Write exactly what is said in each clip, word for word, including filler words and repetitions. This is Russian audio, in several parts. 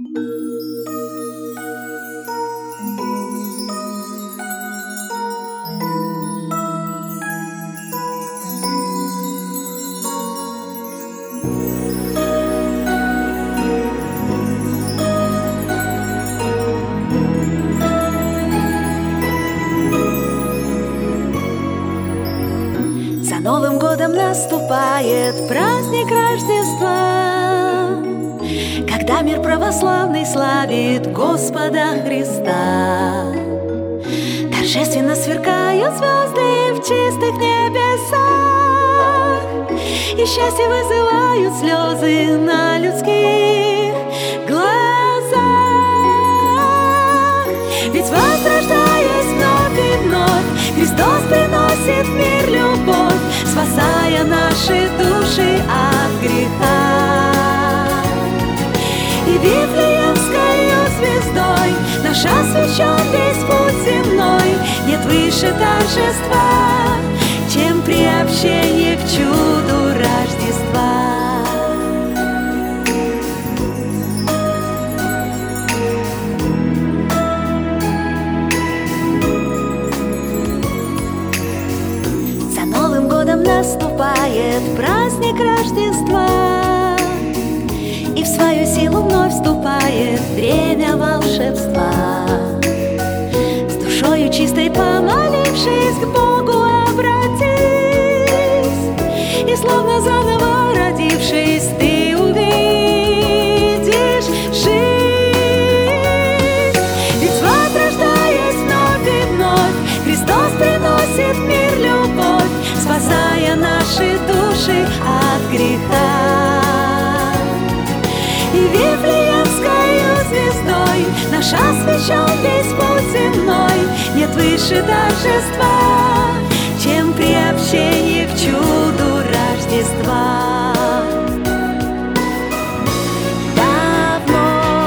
За Новым годом наступает праздник Рождества, когда мир православный славит Господа Христа. Торжественно сверкают звезды в чистых небесах, и счастье вызывают слезы на людских глазах. Ведь возрождаясь вновь и вновь, Христос приносит в мир любовь, спасая наши души от греха. И Вифлеемскою звездой наш освящен весь путь земной. Нет выше торжества, чем приобщение к чуду Рождества. Наступает праздник Рождества, и в свою силу вновь вступает время волшебства. С душою чистой помолившись, к Богу обратись, и словно заново родившись, ты увидишь жизнь. Ведь возрождаясь вновь и вновь, Христос приносит в мир любовь, спасая наши души от греха. И Вифлеемскою звездой наш освящен весь путь земной. Нет выше торжества, чем приобщение к чуду Рождества. Давно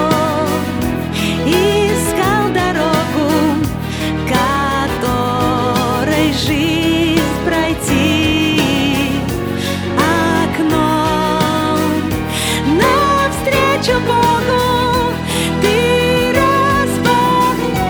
искал дорогу, которой жизнь пройти, окном навстречу Богу ты распахни.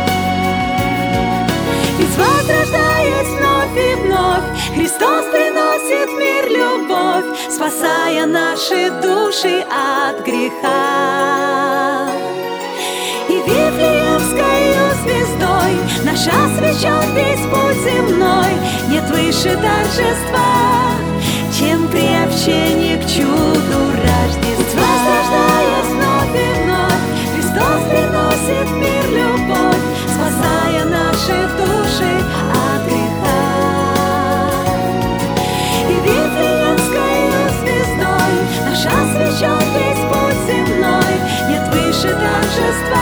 Ведь возрождаясь вновь и вновь, Христос приносит в мир любовь, спасая наши души от греха. И Вифлеемскою звездой наш освящен весь путь земной. Нет выше торжества, чем приобщение к чуду Рождества. Возрождаясь вновь и вновь, Христос приносит в мир любовь, спасая наши души от греха. И Вифлеемскою звездой наш освящен весь путь земной. Нет выше торжества,